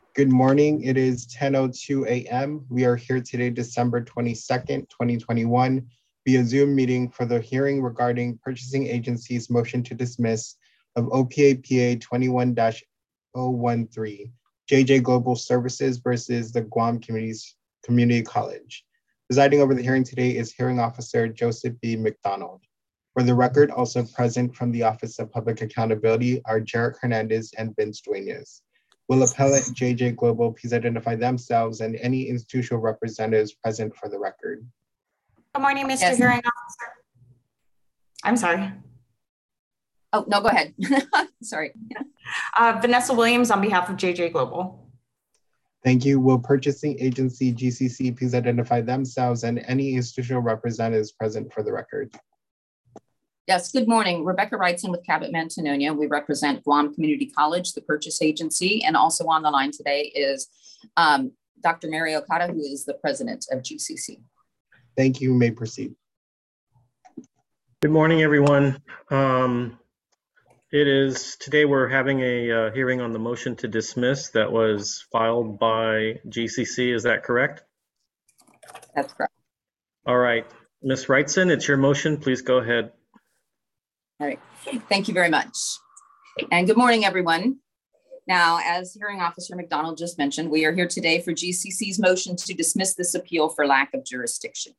Good morning. It is 10:02 a.m. We are here today, December 22nd, 2021, via Zoom meeting for the hearing regarding purchasing agency's motion to dismiss of OPAPA 21-013, JJ Global Services versus the Guam Community College. Presiding over the hearing today is Hearing Officer Joseph B. McDonald. For the record, also present from the Office of Public Accountability are Jarek Hernandez and Vince Duenas. Will appellant JJ Global please identify themselves and any institutional representatives present for the record? Good morning, Mr. Hearing Officer. I'm sorry. Oh, no, go ahead. Sorry. Vanessa Williams on behalf of JJ Global. Thank you. Will purchasing agency GCC please identify themselves and any institutional representatives present for the record? Yes, good morning. Rebecca Wrightson with Cabot Mantononia. We represent Guam Community College, the purchase agency, and also on the line today is Dr. Mary Okada, who is the president of GCC. Thank you. You may proceed. Good morning, everyone. Today we're having a hearing on the motion to dismiss that was filed by GCC. Is that correct? That's correct. All right. Ms. Wrightson, it's your motion. Please go ahead. All right. Thank you very much. And good morning, everyone. Now, as Hearing Officer McDonald just mentioned, we are here today for GCC's motion to dismiss this appeal for lack of jurisdiction.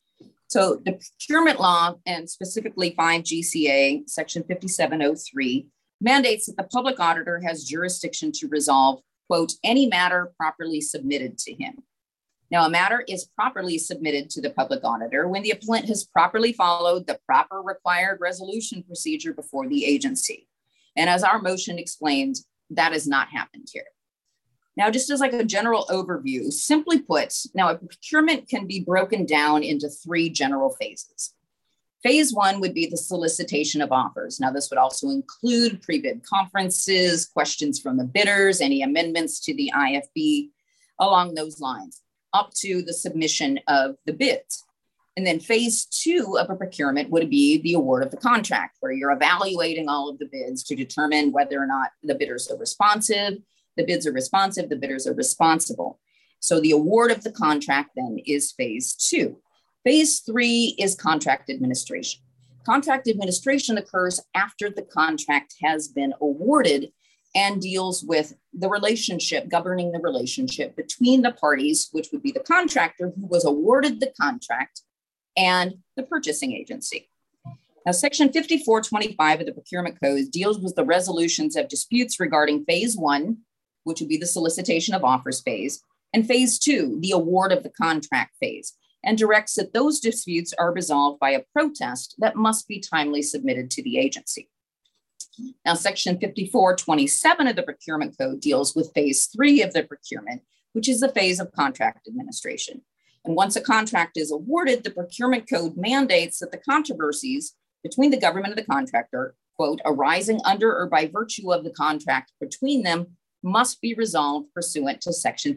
So the procurement law, and specifically 5 GCA section 5703, mandates that the public auditor has jurisdiction to resolve, quote, any matter properly submitted to him. Now, a matter is properly submitted to the public auditor when the appellant has properly followed the proper required resolution procedure before the agency. And as our motion explains, that has not happened here. Now, just as like a general overview, simply put, now a procurement can be broken down into 3 general phases. Phase 1 would be the solicitation of offers. Now, this would also include pre-bid conferences, questions from the bidders, any amendments to the IFB along those lines, up to the submission of the bids. And then phase 2 of a procurement would be the award of the contract, where you're evaluating all of the bids to determine whether or not the bidders are responsive, the bids are responsive, the bidders are responsible. So the award of the contract then is phase 2. Phase 3 is contract administration. Contract administration occurs after the contract has been awarded and deals with the relationship, governing the relationship between the parties, which would be the contractor who was awarded the contract and the purchasing agency. Now, section 5425 of the Procurement Code deals with the resolutions of disputes regarding phase 1, which would be the solicitation of offers phase, and phase 2, the award of the contract phase, and directs that those disputes are resolved by a protest that must be timely submitted to the agency. Now, section 5427 of the Procurement Code deals with phase 3 of the procurement, which is the phase of contract administration. And once a contract is awarded, the Procurement Code mandates that the controversies between the government and the contractor, quote, arising under or by virtue of the contract between them must be resolved pursuant to section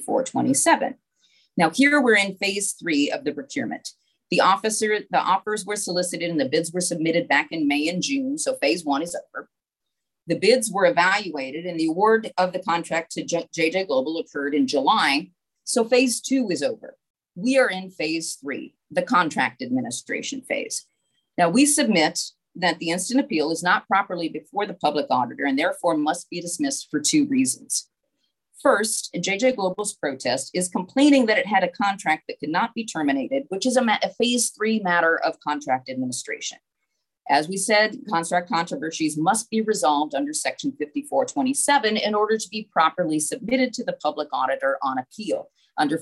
5427. Now, here we're in phase 3 of the procurement. The offers were solicited and the bids were submitted back in May and June. So phase 1 is over. The bids were evaluated and the award of the contract to JJ Global occurred in July. So phase 2 is over. We are in phase 3, the contract administration phase. Now, we submit that the instant appeal is not properly before the public auditor and therefore must be dismissed for 2 reasons. First, JJ Global's protest is complaining that it had a contract that could not be terminated, which is a phase 3 matter of contract administration. As we said, contract controversies must be resolved under section 5427 in order to be properly submitted to the public auditor on appeal under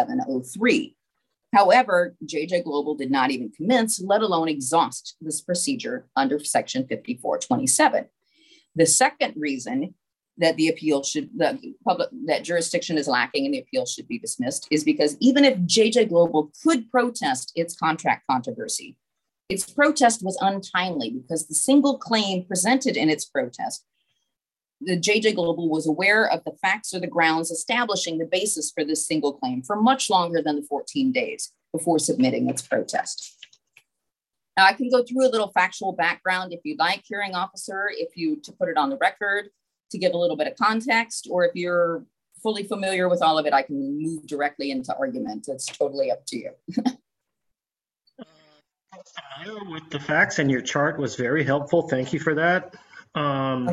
5703. However, JJ Global did not even commence, let alone exhaust this procedure under section 5427. The second reason that the appeal that jurisdiction is lacking and the appeal should be dismissed is because even if JJ Global could protest its contract controversy, its protest was untimely because the single claim presented in its protest, the JJ Global was aware of the facts or the grounds establishing the basis for this single claim for much longer than the 14 days before submitting its protest. Now, I can go through a little factual background if you'd like, hearing officer, to put it on the record, to give a little bit of context, or if you're fully familiar with all of it, I can move directly into argument. It's totally up to you. With the facts, and your chart was very helpful. Thank you for that. Why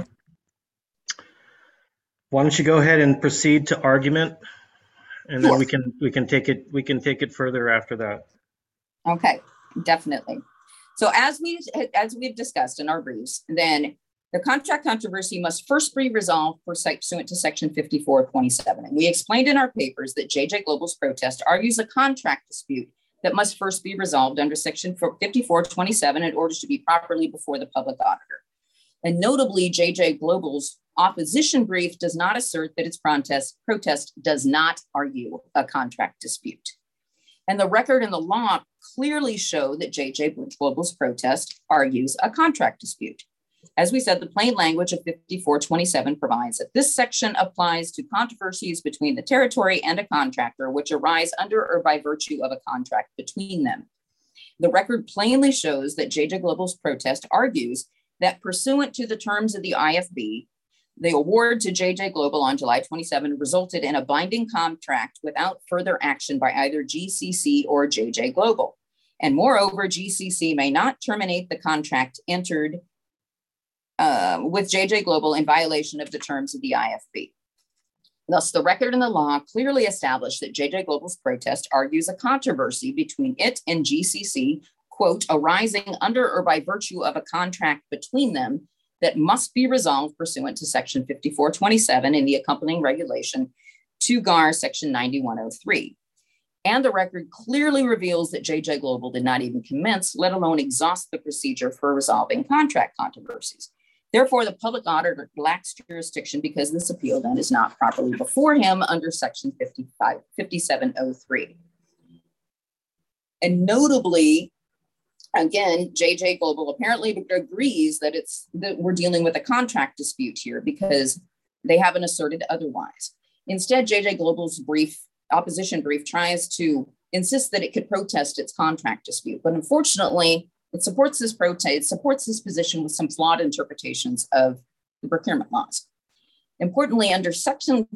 don't you go ahead and proceed to argument, and then Sure. we can take it further after that. Okay, definitely. So as we've discussed in our briefs, then the contract controversy must first be resolved pursuant to Section 5427. And we explained in our papers that JJ Global's protest argues a contract dispute that must first be resolved under Section 5427 in order to be properly before the public auditor. And notably, JJ Global's opposition brief does not assert that its protest does not argue a contract dispute. And the record and the law clearly show that JJ Global's protest argues a contract dispute. As we said, the plain language of 5427 provides that this section applies to controversies between the territory and a contractor, which arise under or by virtue of a contract between them. The record plainly shows that JJ Global's protest argues that pursuant to the terms of the IFB, the award to JJ Global on July 27 resulted in a binding contract without further action by either GCC or JJ Global. And moreover, GCC may not terminate the contract entered with JJ Global in violation of the terms of the IFB. Thus, the record and the law clearly establish that JJ Global's protest argues a controversy between it and GCC, quote, arising under or by virtue of a contract between them that must be resolved pursuant to Section 5427 in the accompanying regulation to GAR Section 9103. And the record clearly reveals that JJ Global did not even commence, let alone exhaust the procedure for resolving contract controversies. Therefore, the public auditor lacks jurisdiction because this appeal then is not properly before him under Section 5703. And notably, again, JJ Global apparently agrees that we're dealing with a contract dispute here because they haven't asserted otherwise. Instead, JJ Global's opposition brief tries to insist that it could protest its contract dispute, but unfortunately, it supports this position with some flawed interpretations of the procurement laws. Importantly, under Section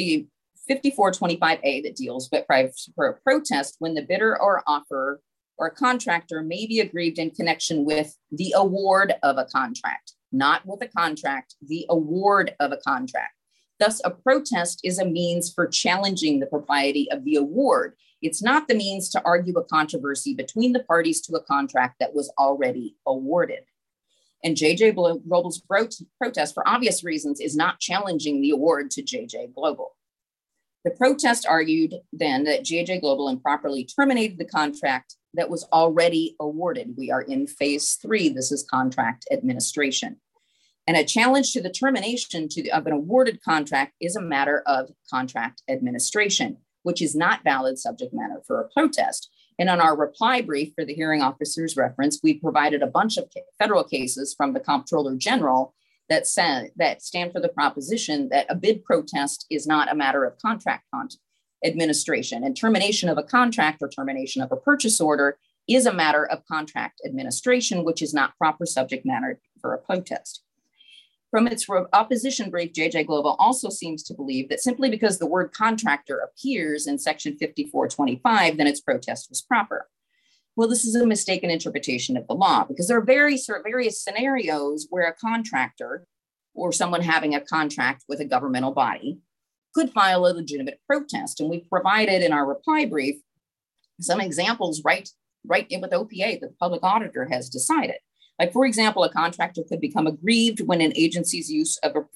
5425A that deals with for a protest when the bidder or offerer or a contractor may be aggrieved in connection with the award of a contract, not with a contract, the award of a contract. Thus, a protest is a means for challenging the propriety of the award. It's not the means to argue a controversy between the parties to a contract that was already awarded. And JJ Global's protest, for obvious reasons, is not challenging the award to JJ Global. The protest argued then that JJ Global improperly terminated the contract that was already awarded. We are in phase 3. This is contract administration. And a challenge to the termination of an awarded contract is a matter of contract administration, which is not valid subject matter for a protest. And on our reply brief for the hearing officer's reference, we provided a bunch of federal cases from the Comptroller General that stand for the proposition that a bid protest is not a matter of contract administration, and termination of a contract or termination of a purchase order is a matter of contract administration, which is not proper subject matter for a protest. From its opposition brief, JJ Global also seems to believe that simply because the word contractor appears in Section 5425, then its protest was proper. Well, this is a mistaken interpretation of the law because there are various scenarios where a contractor or someone having a contract with a governmental body could file a legitimate protest. And we've provided in our reply brief some examples right in with OPA that the public auditor has decided. Like, for example, a contractor could become aggrieved when through an agency's use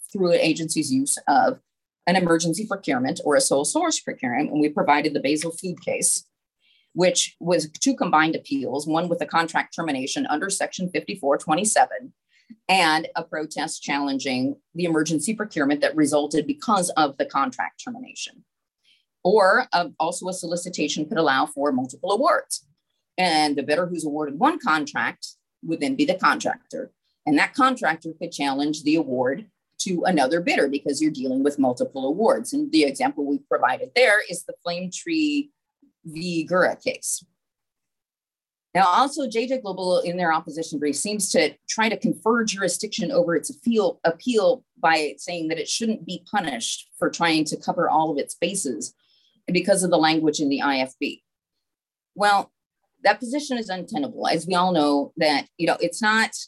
of an emergency procurement or a sole source procurement. And we provided the Basil Food case, which was 2 combined appeals, one with a contract termination under Section 5427 and a protest challenging the emergency procurement that resulted because of the contract termination. Or also a solicitation could allow for multiple awards. And the bidder who's awarded one contract would then be the contractor. And that contractor could challenge the award to another bidder because you're dealing with multiple awards. And the example we provided there is the Flame Tree v. Gura case. Now, also, JJ Global in their opposition brief seems to try to confer jurisdiction over its appeal by saying that it shouldn't be punished for trying to cover all of its bases because of the language in the IFB. Well, that position is untenable, as we all know that, it's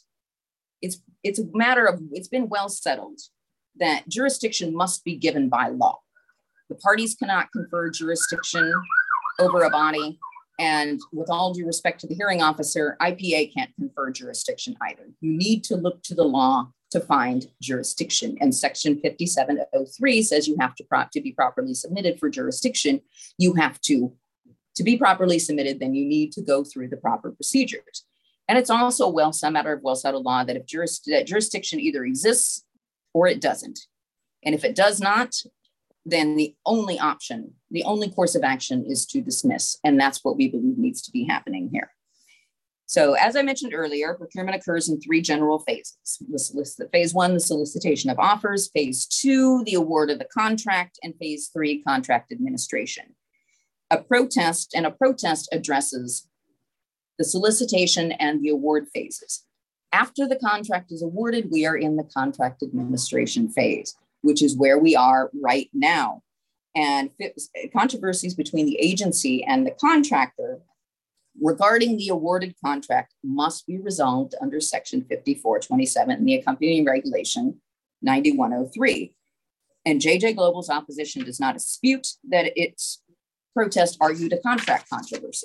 a matter of, it's been well settled that jurisdiction must be given by law. The parties cannot confer jurisdiction over a body. And with all due respect to the hearing officer, IPA can't confer jurisdiction either. You need to look to the law to find jurisdiction. And section 5703 says you have to be properly submitted for jurisdiction. You have to be properly submitted, then you need to go through the proper procedures. And it's also a matter of well-settled law that if jurisdiction either exists or it doesn't. And if it does not, then the only course of action is to dismiss. And that's what we believe needs to be happening here. So as I mentioned earlier, procurement occurs in 3 general phases. Phase 1, the solicitation of offers, phase 2, the award of the contract, and phase 3, contract administration. A protest addresses the solicitation and the award phases. After the contract is awarded, we are in the contract administration phase, which is where we are right now. And controversies between the agency and the contractor regarding the awarded contract must be resolved under section 5427 and the accompanying regulation 9103. And JJ Global's opposition does not dispute that its protest argued a contract controversy.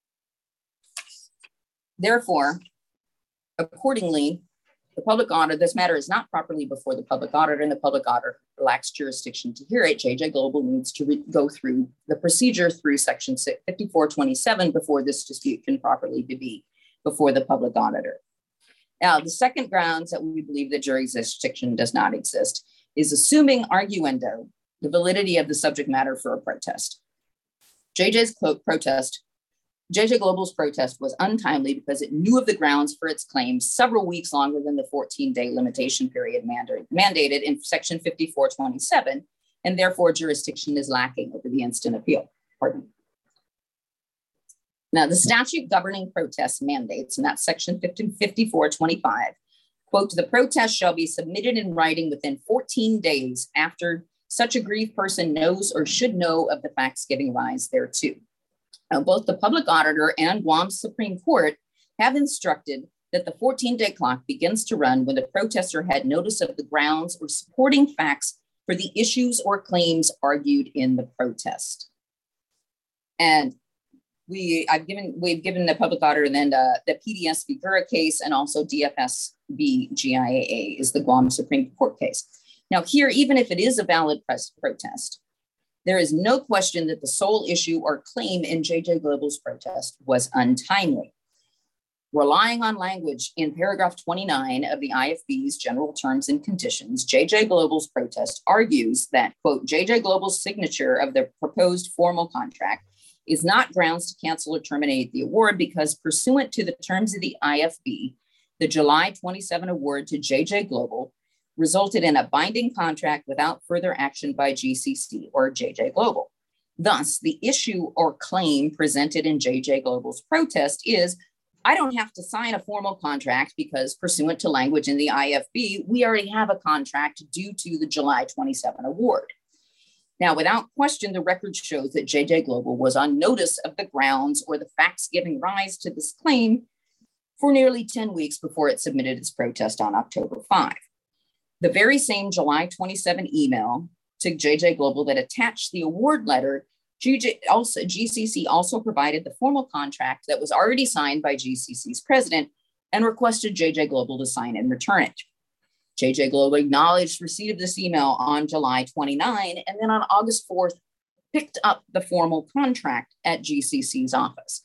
Therefore, accordingly, the public auditor, this matter is not properly before the public auditor, and the public auditor lacks jurisdiction to hear it. JJ Global needs to go through the procedure through section 5427 before this dispute can properly be before the public auditor. Now, the second grounds that we believe that jurisdiction does not exist is assuming arguendo the validity of the subject matter for a protest. JJ Global's protest was untimely because it knew of the grounds for its claims several weeks longer than the 14-day limitation period mandated in section 5427, and therefore jurisdiction is lacking over the instant appeal. Now, the statute governing protests mandates, and that's section 5425, quote, the protest shall be submitted in writing within 14 days after such aggrieved person knows or should know of the facts giving rise thereto. Now, both the public auditor and Guam's Supreme Court have instructed that the 14-day clock begins to run when the protester had notice of the grounds or supporting facts for the issues or claims argued in the protest. And we've given the public auditor then the PDS v. Gura case, and also DFS v. GIAA is the Guam Supreme Court case. Now here, even if it is a valid protest, there is no question that the sole issue or claim in JJ Global's protest was untimely. Relying on language in paragraph 29 of the IFB's general terms and conditions, JJ Global's protest argues that, quote, JJ Global's signature of the proposed formal contract is not grounds to cancel or terminate the award because pursuant to the terms of the IFB, the July 27 award to JJ Global resulted in a binding contract without further action by GCC or JJ Global. Thus, the issue or claim presented in JJ Global's protest is, I don't have to sign a formal contract because pursuant to language in the IFB, we already have a contract due to the July 27 award. Now, without question, the record shows that JJ Global was on notice of the grounds or the facts giving rise to this claim for nearly 10 weeks before it submitted its protest on October 5. The very same July 27 email to JJ Global that attached the award letter, GCC also provided the formal contract that was already signed by GCC's president and requested JJ Global to sign and return it. JJ Global acknowledged receipt of this email on July 29, and then on August 4th, picked up the formal contract at GCC's office.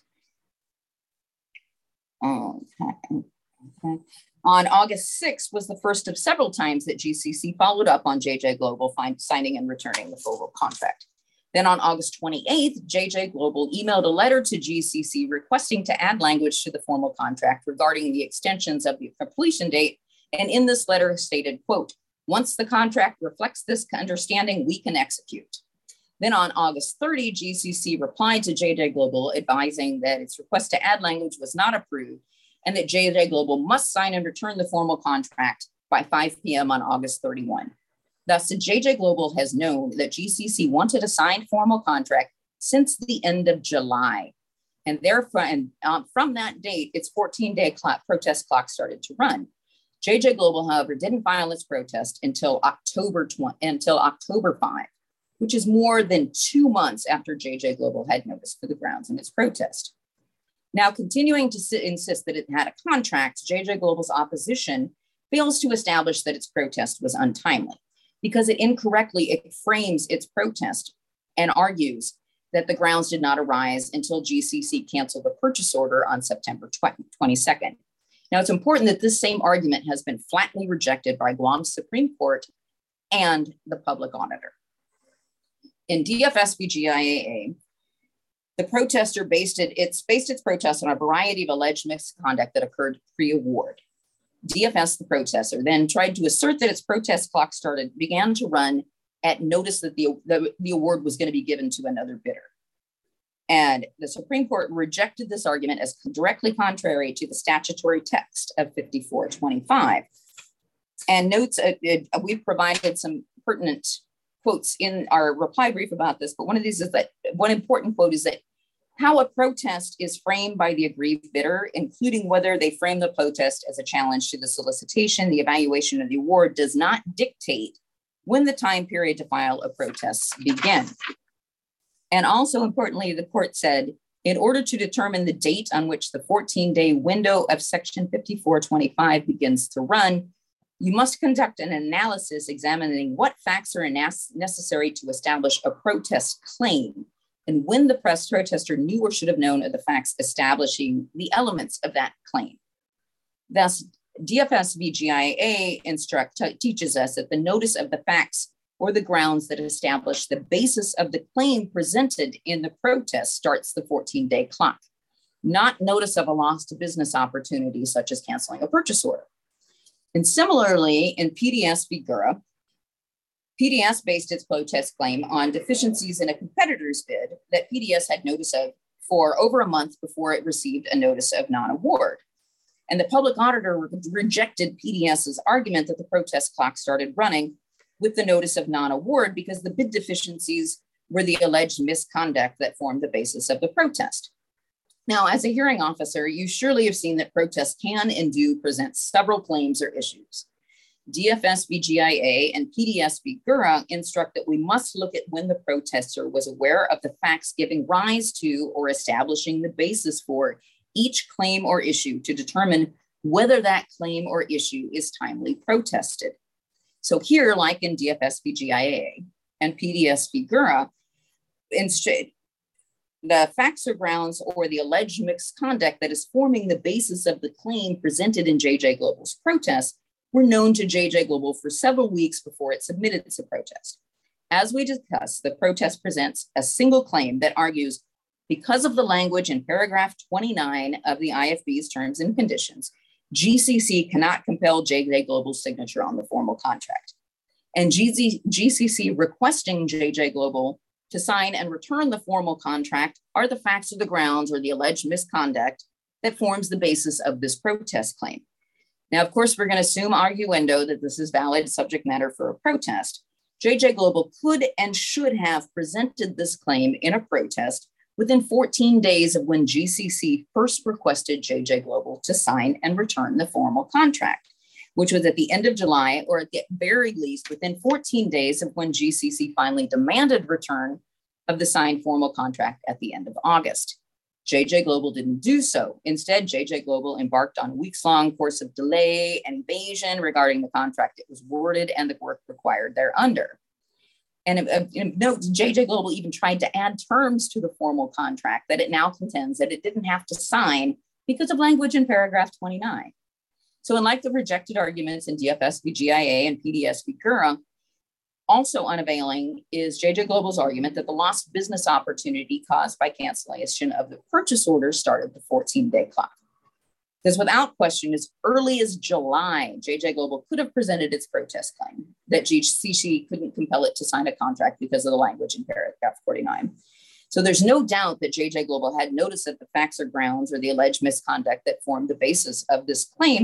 Okay. On August 6th was the first of several times that GCC followed up on JJ Global signing and returning the formal contract. Then on August 28th, JJ Global emailed a letter to GCC requesting to add language to the formal contract regarding the extensions of the completion date. And in this letter stated, quote, once the contract reflects this understanding, we can execute. Then on August 30, GCC replied to JJ Global advising that its request to add language was not approved and that JJ Global must sign and return the formal contract by 5 p.m. on August 31. Thus, JJ Global has known that GCC wanted a signed formal contract since the end of July. And therefore, from that date, its 14-day protest clock started to run. JJ Global, however, didn't file its protest until October 5, which is more than 2 months after JJ Global had notice for the grounds in its protest. Now, continuing to insist that it had a contract, JJ Global's opposition fails to establish that its protest was untimely because it incorrectly frames its protest and argues that the grounds did not arise until GCC canceled the purchase order on September 22nd. Now, it's important that this same argument has been flatly rejected by Guam's Supreme Court and the public auditor. In DFS v. GIAA, the protester based its protest on a variety of alleged misconduct that occurred pre-award. DFS, the protester, then tried to assert that its protest clock began to run at notice that the award was going to be given to another bidder. And the Supreme Court rejected this argument as directly contrary to the statutory text of 5425. And notes, we've provided some pertinent quotes in our reply brief about this, but one of these is that one important quote is that how a protest is framed by the aggrieved bidder, including whether they frame the protest as a challenge to the solicitation, the evaluation of the award, does not dictate when the time period to file a protest begin. And also importantly, the court said, in order to determine the date on which the 14-day window of Section 5425 begins to run, you must conduct an analysis examining what facts are necessary to establish a protest claim and when the protester knew or should have known of the facts establishing the elements of that claim. Thus, DFS v. GIAA teaches us that the notice of the facts or the grounds that establish the basis of the claim presented in the protest starts the 14-day clock, not notice of a lost business opportunity such as canceling a purchase order. And similarly, in PDS v. Gura, PDS based its protest claim on deficiencies in a competitor's bid that PDS had notice of for over a month before it received a notice of non-award. And the public auditor rejected PDS's argument that the protest clock started running with the notice of non-award because the bid deficiencies were the alleged misconduct that formed the basis of the protest. Now, as a hearing officer, you surely have seen that protests can and do present several claims or issues. DFS v. GIA and PDS v. Gura instruct that we must look at when the protester was aware of the facts giving rise to or establishing the basis for each claim or issue to determine whether that claim or issue is timely protested. So here, like in DFS v. GIA and PDS v. Gura, the facts or grounds or the alleged misconduct that is forming the basis of the claim presented in JJ Global's protest were known to JJ Global for several weeks before it submitted its protest. As we discussed, the protest presents a single claim that argues because of the language in paragraph 29 of the IFB's terms and conditions, GCC cannot compel JJ Global's signature on the formal contract. And GCC requesting JJ Global to sign and return the formal contract are the facts or the grounds or the alleged misconduct that forms the basis of this protest claim. Now, of course, we're going to assume arguendo that this is valid subject matter for a protest. JJ Global could and should have presented this claim in a protest within 14 days of when GCC first requested JJ Global to sign and return the formal contract, which was at the end of July, or at the very least within 14 days of when GCC finally demanded return of the signed formal contract at the end of August. JJ Global didn't do so. Instead, JJ Global embarked on a weeks-long course of delay and evasion regarding the contract it was awarded and the work required thereunder. And note, JJ Global even tried to add terms to the formal contract that it now contends that it didn't have to sign because of language in paragraph 29. So unlike the rejected arguments in DFS v. GIA and PDS v. Gura, also unavailing is JJ Global's argument that the lost business opportunity caused by cancellation of the purchase order started the 14-day clock. Because without question, as early as July, JJ Global could have presented its protest claim that GCC couldn't compel it to sign a contract because of the language in paragraph 49. So there's no doubt that JJ Global had notice of the facts or grounds or the alleged misconduct that formed the basis of this claim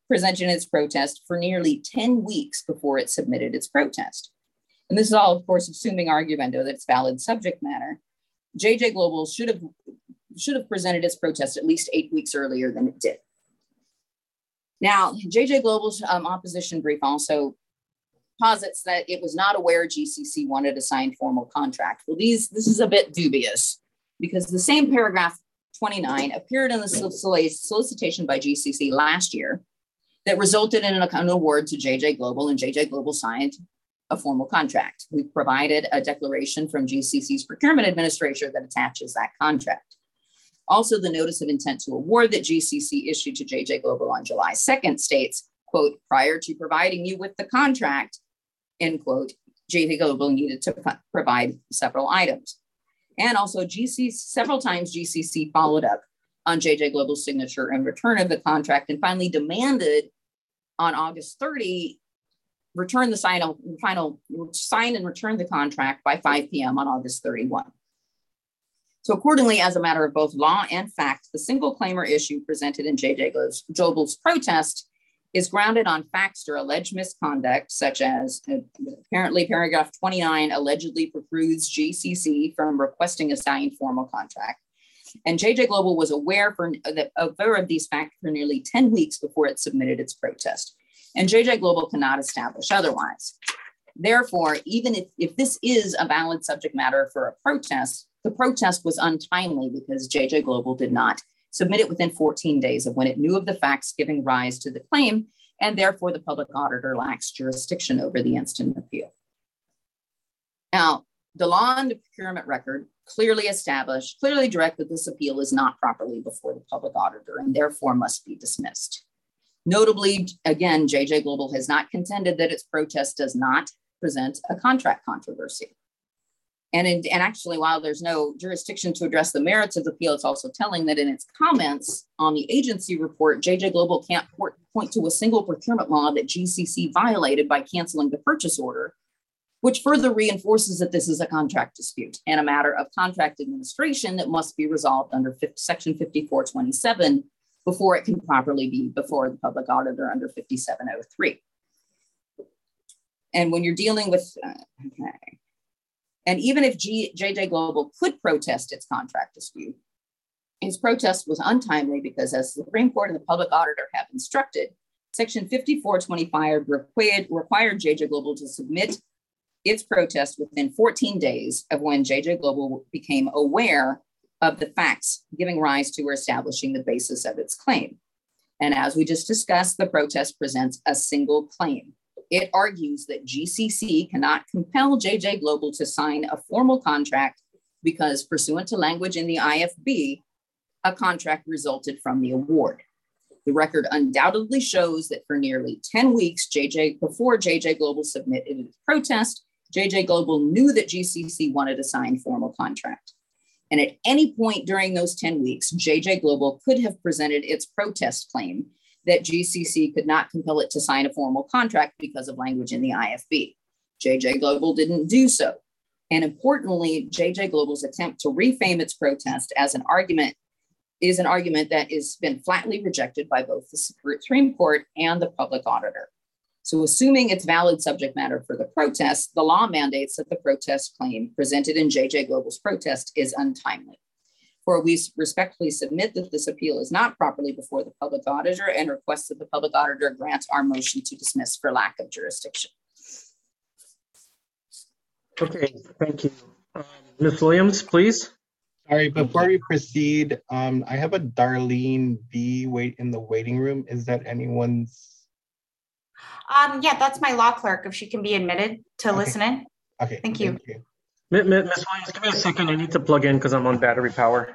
presented its protest for nearly 10 weeks before it submitted its protest. And this is all, of course, assuming arguendo that it's valid subject matter. JJ Global should have presented its protest at least 8 weeks earlier than it did. Now, JJ Global's opposition brief also posits that it was not aware GCC wanted a signed formal contract. Well, this is a bit dubious because the same paragraph 29 appeared in the solicitation by GCC last year that resulted in an award to JJ Global, and JJ Global signed a formal contract. We provided a declaration from GCC's procurement administrator that attaches that contract. Also, the notice of intent to award that GCC issued to JJ Global on July 2nd states, quote, prior to providing you with the contract, end quote, JJ Global needed to provide several items. And also several times GCC followed up on JJ Global's signature in return of the contract and finally demanded on August 30, sign and return the contract by 5 p.m. on August 31. So accordingly, as a matter of both law and fact, the single claim or issue presented in JJ Global's protest is grounded on facts or alleged misconduct, such as apparently paragraph 29 allegedly precludes GCC from requesting a signed formal contract. And JJ Global was aware of these facts for nearly 10 weeks before it submitted its protest. And JJ Global cannot establish otherwise. Therefore, even if this is a valid subject matter for a protest, the protest was untimely because JJ Global did not submit it within 14 days of when it knew of the facts giving rise to the claim, and therefore the public auditor lacks jurisdiction over the instant appeal. Now, the law and the procurement record clearly direct that this appeal is not properly before the public auditor and therefore must be dismissed. Notably, again, JJ Global has not contended that its protest does not present a contract controversy. And actually, while there's no jurisdiction to address the merits of the appeal, it's also telling that in its comments on the agency report, JJ Global can't point to a single procurement law that GCC violated by canceling the purchase order, which further reinforces that this is a contract dispute and a matter of contract administration that must be resolved under Section 5427 before it can properly be before the public auditor under 5703. And when you're dealing with, and even if JJ Global could protest its contract dispute, his protest was untimely because, as the Supreme Court and the public auditor have instructed, Section 5425 required JJ Global to submit its protest within 14 days of when JJ Global became aware of the facts giving rise to or establishing the basis of its claim. And as we just discussed, the protest presents a single claim. It argues that GCC cannot compel JJ Global to sign a formal contract because, pursuant to language in the IFB, a contract resulted from the award. The record undoubtedly shows that for nearly 10 weeks before JJ Global submitted its protest, JJ Global knew that GCC wanted a signed formal contract. And at any point during those 10 weeks, JJ Global could have presented its protest claim that GCC could not compel it to sign a formal contract because of language in the IFB. JJ Global didn't do so. And importantly, JJ Global's attempt to reframe its protest as an argument is an argument that has been flatly rejected by both the Supreme Court and the public auditor. So assuming it's valid subject matter for the protest, the law mandates that the protest claim presented in JJ Global's protest is untimely. For we respectfully submit that this appeal is not properly before the public auditor and request that the public auditor grant our motion to dismiss for lack of jurisdiction. Okay, thank you. Ms. Williams, please. Sorry, before we proceed, I have a Darlene B in the waiting room. Is that anyone's? Yeah, that's my law clerk, if she can be admitted to listen in. Okay, Thank you. Ms. Williams, give me a second. I need to plug in because I'm on battery power.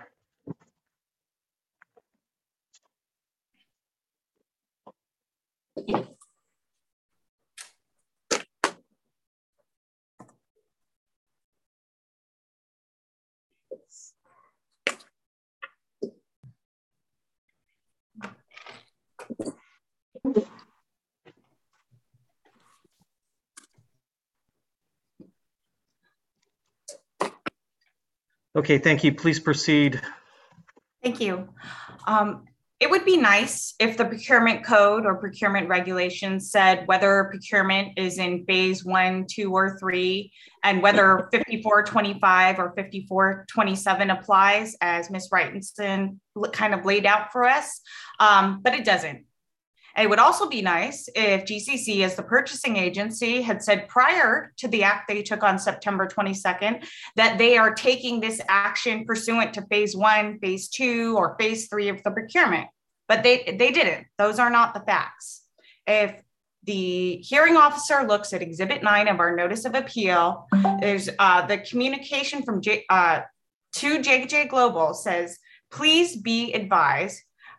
Okay, thank you. Please proceed. Thank you. It would be nice if the procurement code or procurement regulations said whether procurement is in phase 1, 2, or 3, and whether 5425 or 5427 applies, as Ms. Wrightonson kind of laid out for us, but it doesn't. And it would also be nice if GCC, as the purchasing agency, had said prior to the act they took on September 22nd, that they are taking this action pursuant to phase 1, phase 2, or phase 3 of the procurement. But they didn't. Those are not the facts. If the hearing officer looks at Exhibit 9 of our notice of appeal, there's the communication from to JJ Global says, please be advised,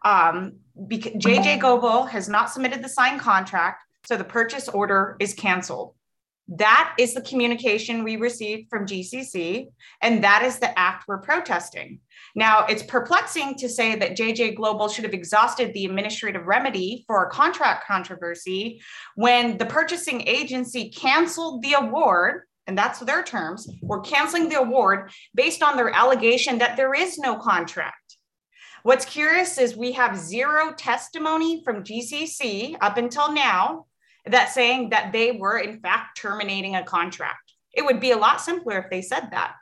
JJ Global has not submitted the signed contract, so the purchase order is canceled. That is the communication we received from GCC, and that is the act we're protesting. Now, it's perplexing to say that JJ Global should have exhausted the administrative remedy for a contract controversy when the purchasing agency canceled the award, and that's their terms, we're canceling the award based on their allegation that there is no contract. What's curious is we have zero testimony from GCC up until now that saying that they were in fact terminating a contract. It would be a lot simpler if they said that.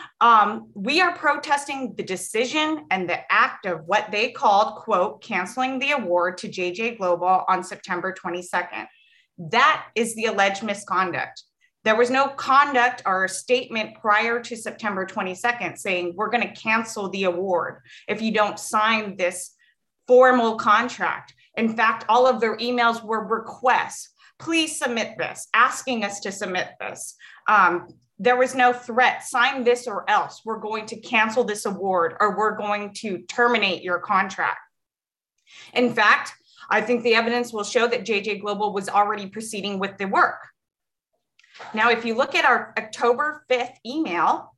We are protesting the decision and the act of what they called, quote, canceling the award to JJ Global on September 22nd. That is the alleged misconduct. There was no conduct or statement prior to September 22nd saying we're going to cancel the award if you don't sign this formal contract. In fact, all of their emails were requests. Please submit this, asking us to submit this. There was no threat, sign this or else. We're going to cancel this award or we're going to terminate your contract. In fact, I think the evidence will show that JJ Global was already proceeding with the work. Now, if you look at our October 5th email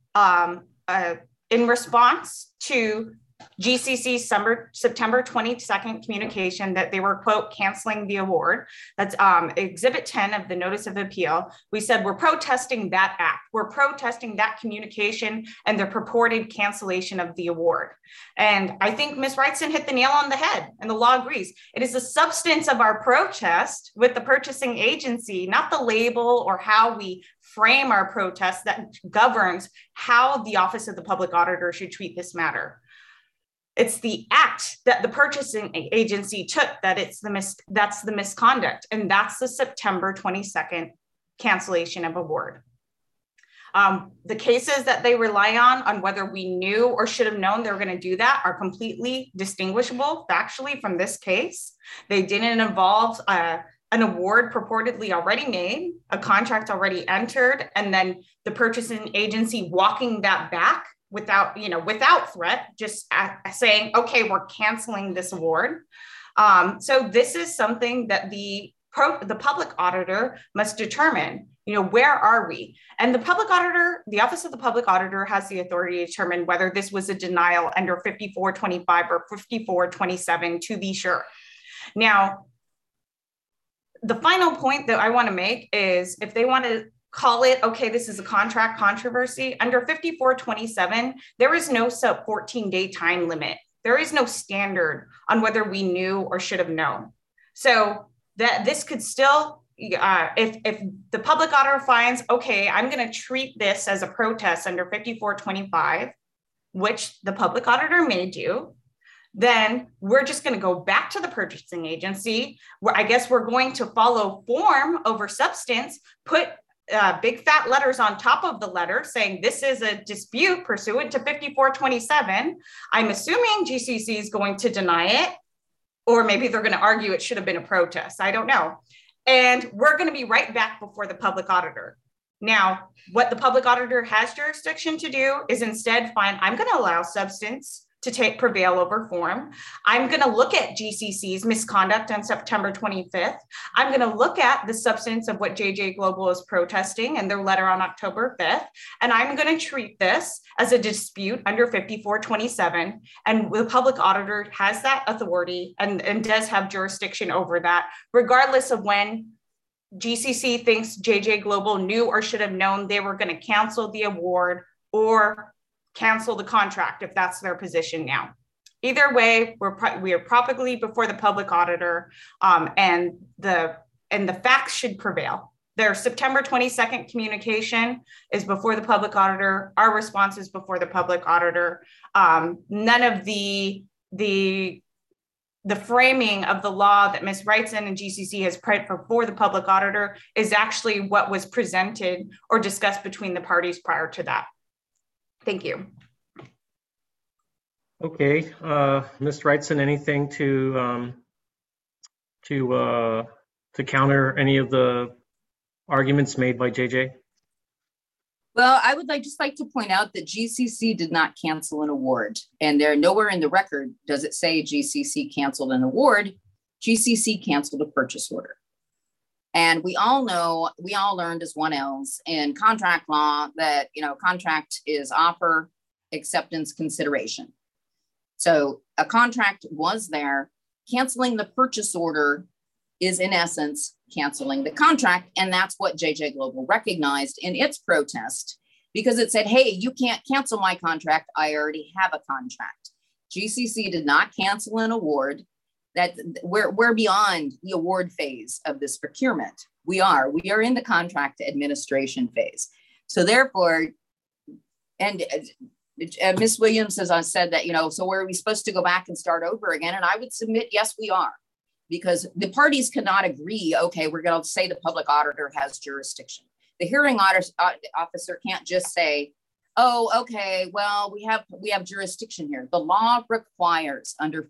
in response to GCC's September 22nd communication that they were, quote, canceling the award, that's Exhibit 10 of the Notice of Appeal, we said we're protesting that act. We're protesting that communication and the purported cancellation of the award. And I think Ms. Wrightson hit the nail on the head, and the law agrees. It is the substance of our protest with the purchasing agency, not the label or how we frame our protest, that governs how the Office of the Public Auditor should treat this matter. It's the act that the purchasing agency took that's the misconduct, and that's the September 22nd cancellation of award. The cases that they rely on whether we knew or should have known they were going to do that are completely distinguishable factually from this case. They didn't involve an award purportedly already made, a contract already entered, and then the purchasing agency walking that back without threat, just saying, okay, we're canceling this award. So this is something that the public auditor must determine, where are we? And the public auditor, the Office of the Public Auditor has the authority to determine whether this was a denial under 5425 or 5427 to be sure. Now, the final point that I want to make is if they want to call it, okay, this is a contract controversy, under 5427, there is no sub 14-day time limit. There is no standard on whether we knew or should have known. So that this could still, if the public auditor finds, okay, I'm going to treat this as a protest under 5425, which the public auditor may do, then we're just going to go back to the purchasing agency, where I guess we're going to follow form over substance, put big fat letters on top of the letter saying this is a dispute pursuant to 5427. I'm assuming GCC is going to deny it, or maybe they're going to argue it should have been a protest. I don't know. And we're going to be right back before the public auditor. Now, what the public auditor has jurisdiction to do is instead find, I'm going to allow substance to prevail over form. I'm going to look at GCC's misconduct on September 25th. I'm going to look at the substance of what JJ Global is protesting and their letter on October 5th. And I'm going to treat this as a dispute under 5427. And the public auditor has that authority and does have jurisdiction over that, regardless of when GCC thinks JJ Global knew or should have known they were going to cancel the award or cancel the contract if that's their position now. Either way, we are properly before the public auditor, and the facts should prevail. Their September 22nd communication is before the public auditor. Our response is before the public auditor. None of the framing of the law that Ms. Wrightson and GCC has put before the public auditor is actually what was presented or discussed between the parties prior to that. Thank you. Okay, Ms. Wrightson, anything to counter any of the arguments made by JJ? Well, I would just like to point out that GCC did not cancel an award, and there nowhere in the record does it say GCC canceled an award. GCC canceled a purchase order. And we all know, we all learned as 1Ls in contract law that, contract is offer, acceptance, consideration. So a contract was there. Canceling the purchase order is in essence canceling the contract. And that's what JJ Global recognized in its protest, because it said, hey, you can't cancel my contract. I already have a contract. GCC did not cancel an award. That we're beyond the award phase of this procurement. We are in the contract administration phase. So therefore, and Ms. Williams, as I said that, so were we supposed to go back and start over again? And I would submit, yes, we are, because the parties cannot agree, okay, we're going to say the public auditor has jurisdiction. The hearing officer can't just say, oh, okay, well, we have jurisdiction here. The law requires under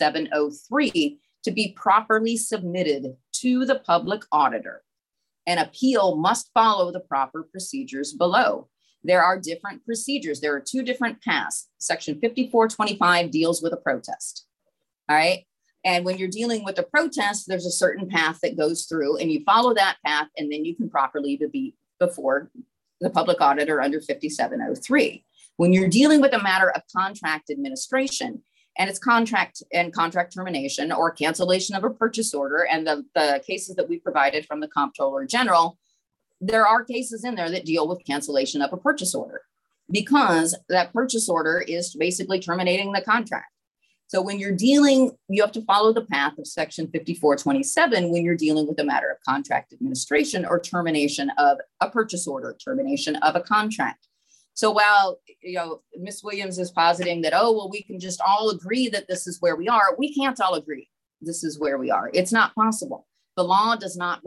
5703 to be properly submitted to the public auditor. An appeal must follow the proper procedures below. There are different procedures. There are two different paths. Section 5425 deals with a protest. All right. And when you're dealing with a protest, there's a certain path that goes through, and you follow that path, and then you can properly be before the public auditor under 5703. When you're dealing with a matter of contract administration, and it's contract termination or cancellation of a purchase order, and the cases that we provided from the Comptroller General, there are cases in there that deal with cancellation of a purchase order, because that purchase order is basically terminating the contract. So when you're dealing, you have to follow the path of section 5427 when you're dealing with a matter of contract administration or termination of a purchase order, termination of a contract. So while, Ms. Williams is positing that, oh, well, we can just all agree that this is where we are, we can't all agree this is where we are. It's not possible. The law does not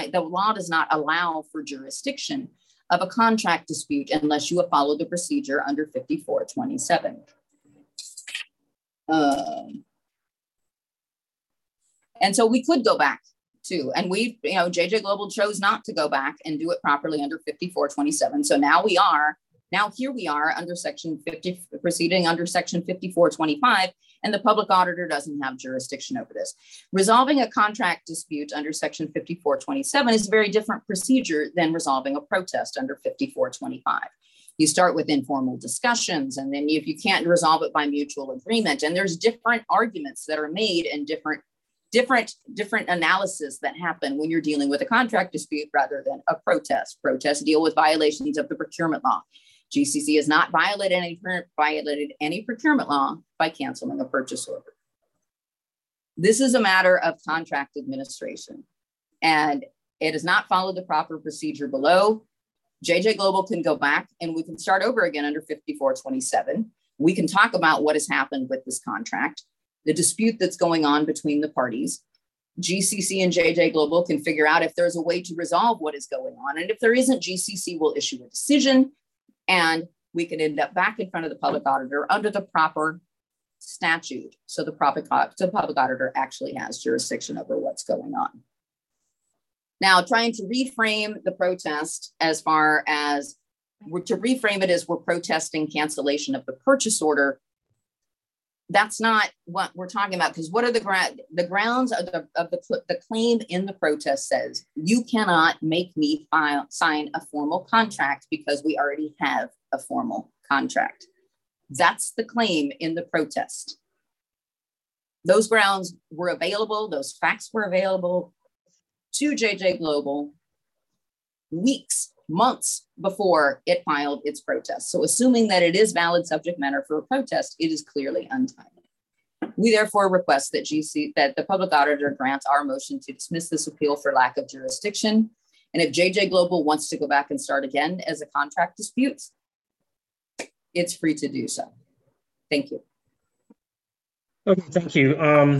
allow for jurisdiction of a contract dispute unless you have followed the procedure under 5427. And so we could go back to, and JJ Global chose not to go back and do it properly under 5427. So here we are under section 50, proceeding under section 5425, and the public auditor doesn't have jurisdiction over this. Resolving a contract dispute under section 5427 is a very different procedure than resolving a protest under 5425. You start with informal discussions, and then if you can't resolve it by mutual agreement, and there's different arguments that are made and different analysis that happen when you're dealing with a contract dispute rather than a protest. Protests deal with violations of the procurement law. GCC has not violated any procurement law by canceling a purchase order. This is a matter of contract administration, and it has not followed the proper procedure below. JJ Global can go back and we can start over again under 5427. We can talk about what has happened with this contract, the dispute that's going on between the parties. GCC and JJ Global can figure out if there's a way to resolve what is going on. And if there isn't, GCC will issue a decision, and we can end up back in front of the public auditor under the proper statute. So the public auditor actually has jurisdiction over what's going on. Now, trying to reframe the protest as far as we're protesting cancellation of the purchase order. That's not what we're talking about, because what are the grounds of the claim in the protest says you cannot make me sign a formal contract because we already have a formal contract. That's the claim in the protest. Those grounds were available, those facts were available to JJ Global weeks, months before it filed its protest. So assuming that it is valid subject matter for a protest, it is clearly untimely. We therefore request that that the public auditor grants our motion to dismiss this appeal for lack of jurisdiction. And if JJ Global wants to go back and start again as a contract dispute, it's free to do so. Thank you. Okay, thank you.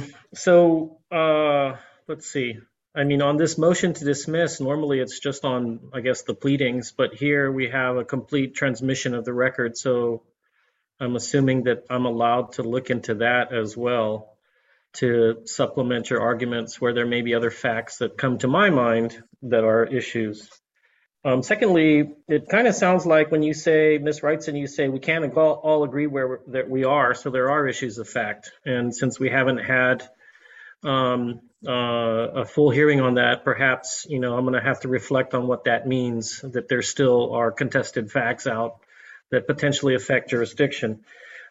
Let's see. I mean, on this motion to dismiss, normally it's just on, I guess, the pleadings, but here we have a complete transmission of the record. So I'm assuming that I'm allowed to look into that as well to supplement your arguments where there may be other facts that come to my mind that are issues. Secondly, it kind of sounds like when you say, Ms. Wrightson, you say we can't all agree that we are, so there are issues of fact. And since we haven't had a full hearing on that, perhaps, I'm going to have to reflect on what that means, that there still are contested facts out that potentially affect jurisdiction.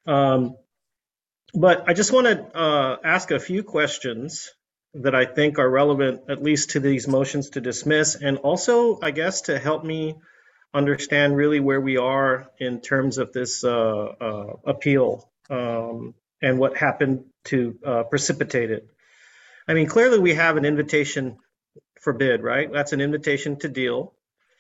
But I just want to ask a few questions that I think are relevant, at least to these motions to dismiss, and also, I guess, to help me understand really where we are in terms of this appeal and what happened to precipitate it. I mean, clearly we have an invitation for bid, right? That's an invitation to deal,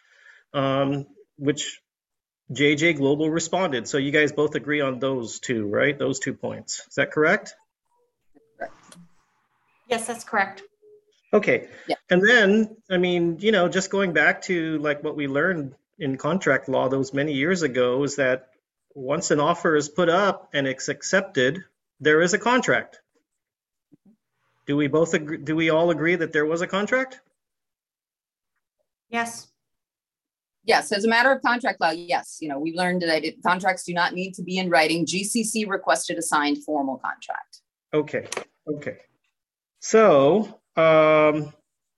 which JJ Global responded. So you guys both agree on those two, right? Those 2 points. Is that correct? Yes, that's correct. Okay. Yeah. And then, I mean, just going back to like what we learned in contract law those many years ago is that once an offer is put up and it's accepted, there is a contract. Do we both agree? Do we all agree that there was a contract? Yes. Yes, as a matter of contract law, yes. We've learned that contracts do not need to be in writing. GCC requested a signed formal contract. Okay. Okay. So then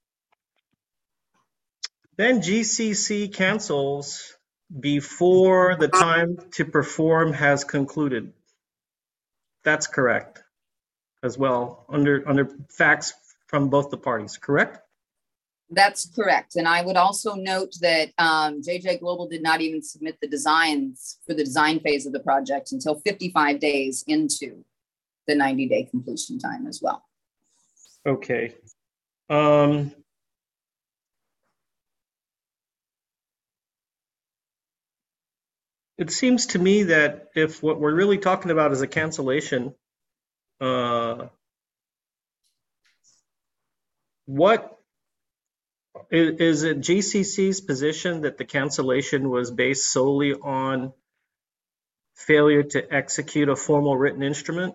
GCC cancels before the time to perform has concluded. That's correct as well, under facts from both the parties, correct? That's correct. And I would also note that JJ Global did not even submit the designs for the design phase of the project until 55 days into the 90-day completion time as well. Okay. It seems to me that if what we're really talking about is a cancellation, what is it GCC's position that the cancellation was based solely on failure to execute a formal written instrument?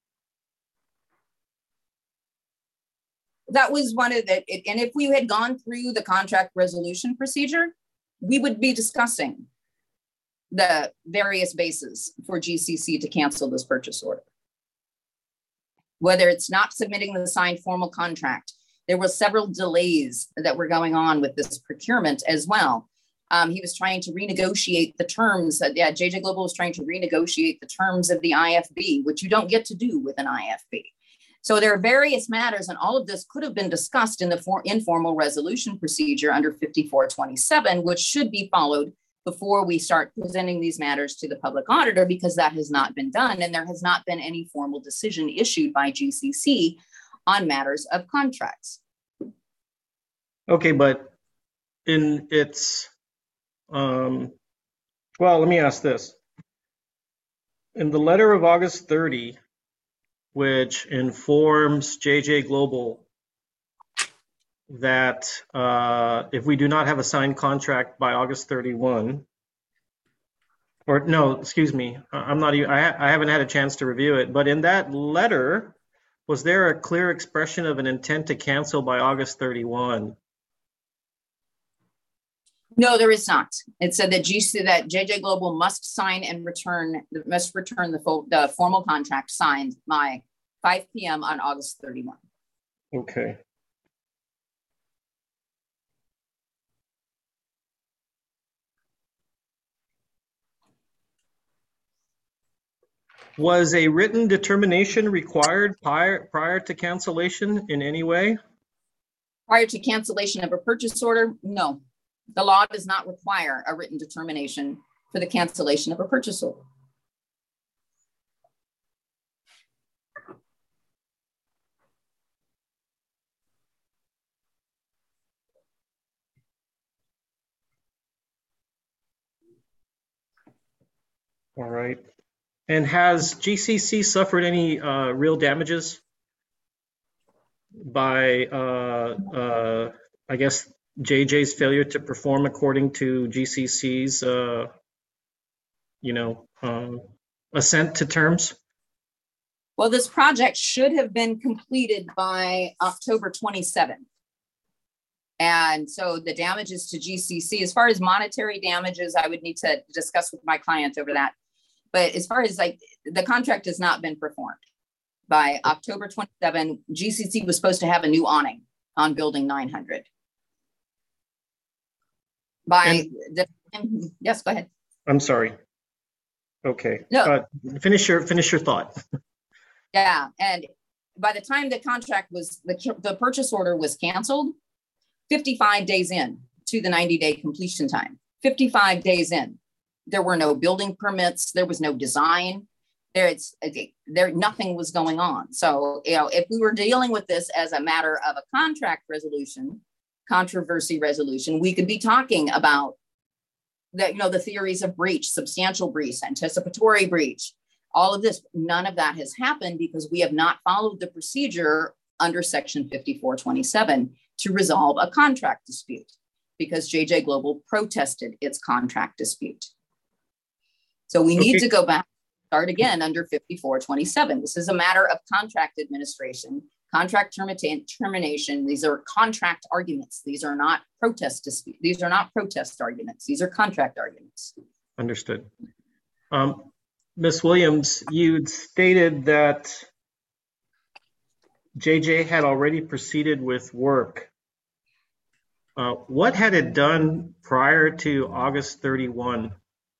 That was one of the, and if we had gone through the contract resolution procedure, we would be discussing the various bases for GCC to cancel this purchase order. Whether it's not submitting the signed formal contract, there were several delays that were going on with this procurement as well. He was trying to renegotiate the terms. JJ Global was trying to renegotiate the terms of the IFB, which you don't get to do with an IFB. So there are various matters, and all of this could have been discussed in the informal resolution procedure under 5427, which should be followed before we start presenting these matters to the public auditor, because that has not been done, and there has not been any formal decision issued by GCC on matters of contracts. Okay, but in its, well, let me ask this. In the letter of August 30, which informs JJ Global that if we do not have a signed contract by August 31, or no, excuse me, I haven't had a chance to review it, but in that letter, was there a clear expression of an intent to cancel by August 31? No, there is not. It said that JJ Global must sign and return the formal contract signed by 5 p.m. on August 31. Okay. Was a written determination required prior to cancellation in any way? Prior to cancellation of a purchase order, no. The law does not require a written determination for the cancellation of a purchase order. All right. And has GCC suffered any real damages by, I guess, JJ's failure to perform according to GCC's, assent to terms? Well, this project should have been completed by October 27th. And so the damages to GCC, as far as monetary damages, I would need to discuss with my client over that. But as far as the contract has not been performed. By October 27, GCC was supposed to have a new awning on building 900. Yes, go ahead. I'm sorry. Okay. No. Finish your thought. Yeah, and by the time the contract was, the purchase order was canceled, 55 days in to the 90-day completion time, 55 days in, there were no building permits, there was no design, nothing was going on. So, if we were dealing with this as a matter of a contract resolution, controversy resolution, we could be talking about the theories of breach, substantial breach, anticipatory breach, all of this. None of that has happened because we have not followed the procedure under Section 5427 to resolve a contract dispute, because JJ Global protested its contract dispute. So we need to go back, start again under 5427. This is a matter of contract administration, contract termination. These are contract arguments. These are not protest disputes. These are not protest arguments. These are contract arguments. Understood. Ms. Williams, you stated that JJ had already proceeded with work. What had it done prior to August 31?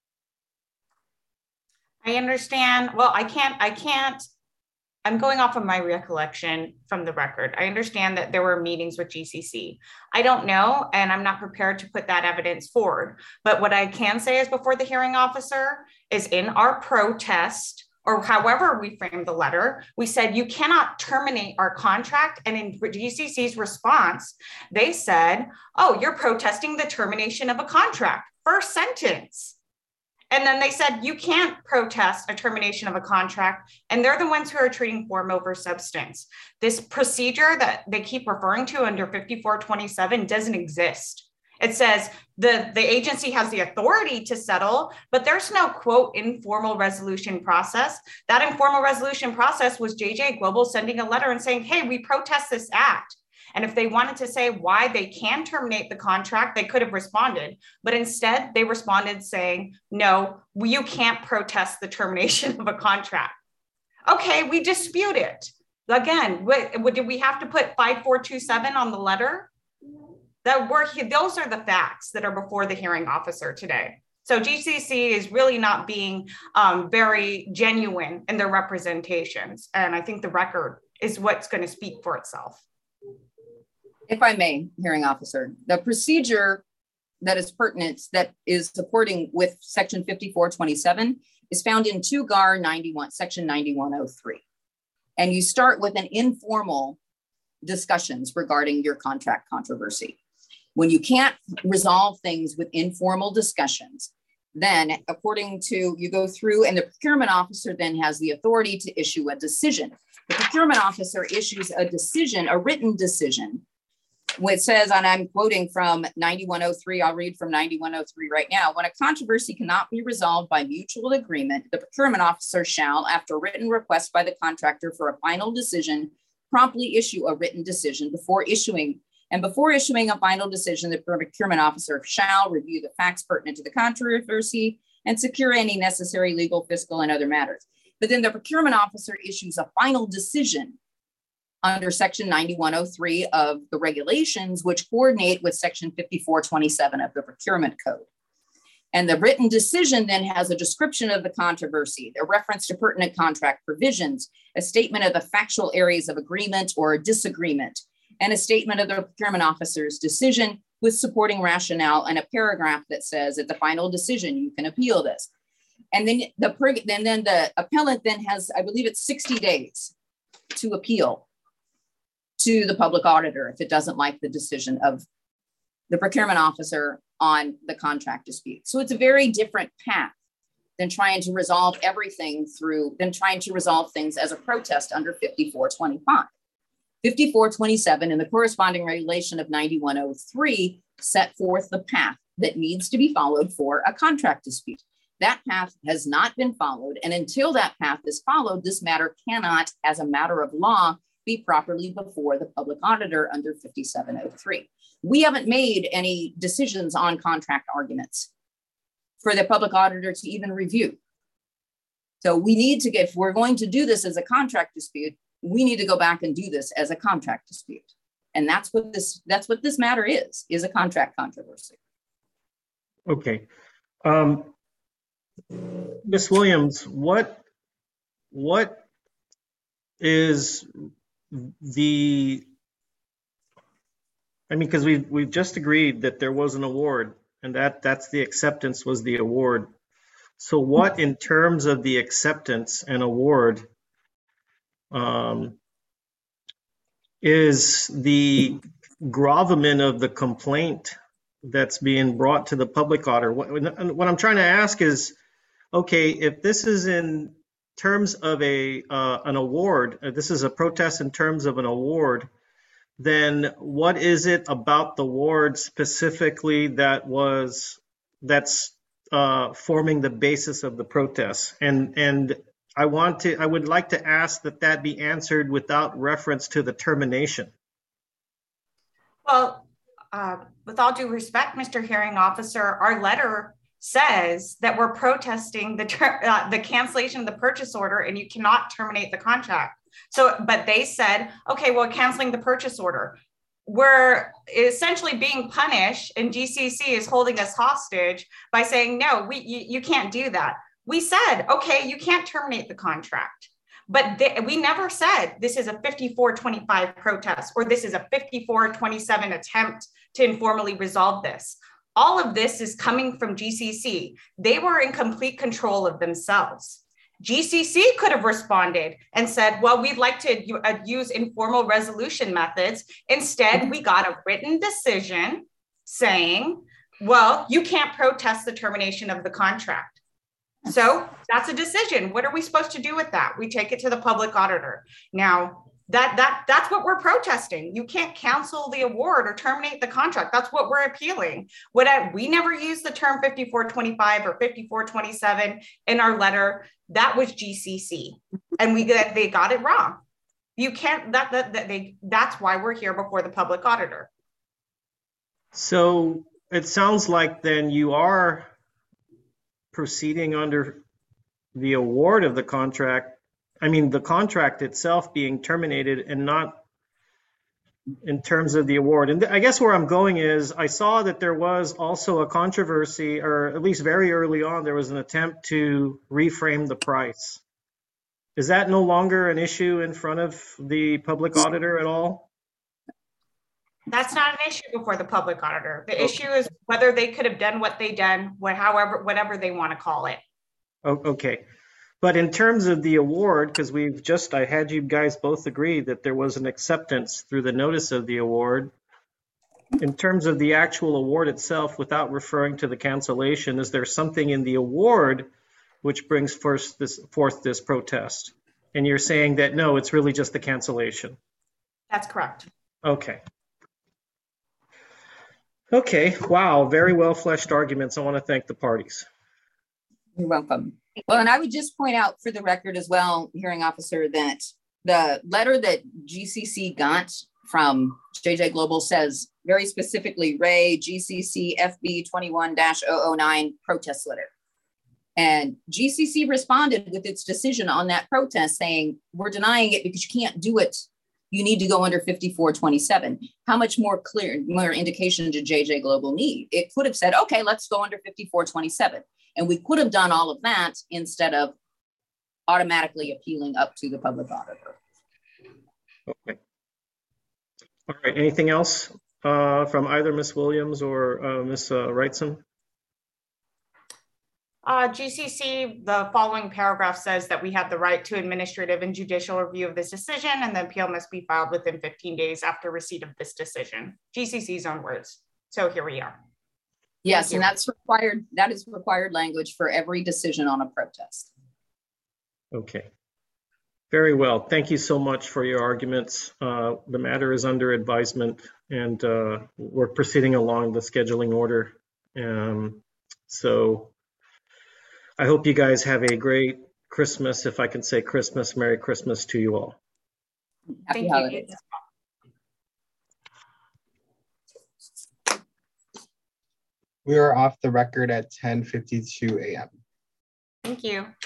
I understand. Well, I can't, I'm going off of my recollection from the record. I understand that there were meetings with GCC. I don't know, and I'm not prepared to put that evidence forward. But what I can say is before the hearing officer is in our protest, or however we framed the letter, we said, you cannot terminate our contract. And in GCC's response, they said, oh, you're protesting the termination of a contract. First sentence. And then they said, you can't protest a termination of a contract. And they're the ones who are treating form over substance. This procedure that they keep referring to under 5427 doesn't exist. It says the agency has the authority to settle, but there's no, quote, informal resolution process. That informal resolution process was JJ Global sending a letter and saying, hey, we protest this act. And if they wanted to say why they can terminate the contract, they could have responded. But instead, they responded saying, no, you can't protest the termination of a contract. Okay, we dispute it. Again, did we have to put 5427 on the letter? Those are the facts that are before the hearing officer today. So GCC is really not being very genuine in their representations. And I think the record is what's going to speak for itself. If I may, hearing officer, the procedure that is pertinent, that is supporting with Section 5427 is found in 2 GAR 91, Section 9103. And you start with an informal discussions regarding your contract controversy. When you can't resolve things with informal discussions, then according to, you go through and the procurement officer then has the authority to issue a decision. The procurement officer issues a decision, a written decision, which says, and I'm quoting from 9103, I'll read from 9103 right now. When a controversy cannot be resolved by mutual agreement, the procurement officer shall, after written request by the contractor for a final decision, promptly issue a written decision before issuing a final decision. The procurement officer shall review the facts pertinent to the controversy and secure any necessary legal, fiscal, and other matters. But then the procurement officer issues a final decision under Section 9103 of the regulations, which coordinate with Section 5427 of the Procurement Code. And the written decision then has a description of the controversy, a reference to pertinent contract provisions, a statement of the factual areas of agreement or a disagreement, and a statement of the procurement officer's decision with supporting rationale and a paragraph that says at the final decision, you can appeal this. And then the appellant then has, I believe it's 60 days to appeal to the public auditor if it doesn't like the decision of the procurement officer on the contract dispute. So it's a very different path than trying to resolve things as a protest under 5425. 5427 and the corresponding regulation of 9103 set forth the path that needs to be followed for a contract dispute. That path has not been followed, and until that path is followed, this matter cannot, as a matter of law, be properly before the public auditor under 5703. We haven't made any decisions on contract arguments for the public auditor to even review. So we need to if we're going to do this as a contract dispute, we need to go back and do this as a contract dispute. And that's what this matter is a contract controversy. Okay. Ms. Williams, what is because we've just agreed that there was an award, and that's the acceptance was the award. So what in terms of the acceptance and award is the gravamen of the complaint that's being brought to the public auditor? What I'm trying to ask is, okay, if this is in terms of an award, this is a protest in terms of an award, then what is it about the award specifically that's forming the basis of the protest? And I would like to ask that be answered without reference to the termination. Well, with all due respect, Mr. Hearing Officer, our letter says that we're protesting the cancellation of the purchase order, and you cannot terminate the contract. So, but they said, okay, well, canceling the purchase order. We're essentially being punished, and GCC is holding us hostage by saying, no, you can't do that. We said, okay, you can't terminate the contract. But we never said this is a 5425 protest or this is a 5427 attempt to informally resolve this. All of this is coming from GCC. They were in complete control of themselves. GCC could have responded and said, well, we'd like to use informal resolution methods. Instead, we got a written decision saying, well, you can't protest the termination of the contract. So that's a decision. What are we supposed to do with that? We take it to the public auditor. Now, that's what we're protesting. You can't cancel the award or terminate the contract. That's what we're appealing. We never used the term 5425 or 5427 in our letter. That was GCC, and they got it wrong. You can't. That's why we're here before the public auditor. So it sounds like then you are proceeding under the award of the contract. I mean, the contract itself being terminated and not in terms of the award. And I guess where I'm going is I saw that there was also a controversy, or at least very early on, there was an attempt to reframe the price. Is that no longer an issue in front of the public auditor at all? That's not an issue before the public auditor. The issue is whether they could have done what they done, whatever they want to call it. Okay. But in terms of the award, because I had you guys both agree that there was an acceptance through the notice of the award. In terms of the actual award itself, without referring to the cancellation, is there something in the award which brings forth this protest? And you're saying that, no, it's really just the cancellation. That's correct. Okay. Okay. Wow. Very well fleshed arguments. I want to thank the parties. You're welcome. Well, and I would just point out for the record as well, hearing officer, that the letter that GCC got from JJ Global says very specifically, Ray GCC FB 21-009 protest letter. And GCC responded with its decision on that protest saying, we're denying it because you can't do it. You need to go under 5427. How much more indication did JJ Global need? It could have said, okay, let's go under 5427. And we could have done all of that instead of automatically appealing up to the public auditor. Okay. All right. Anything else from either Ms. Williams or Ms. Wrightson? GCC, the following paragraph says that we have the right to administrative and judicial review of this decision, and the appeal must be filed within 15 days after receipt of this decision. GCC's own words. So here we are. Yes, you. and that's required. That is required language for every decision on a protest. Okay. Very well. Thank you so much for your arguments. The matter is under advisement, and we're proceeding along the scheduling order. So I hope you guys have a great Christmas, if I can say Christmas. Merry Christmas to you all. Happy Thank holidays. you. We are off the record at 10:52 a.m. Thank you.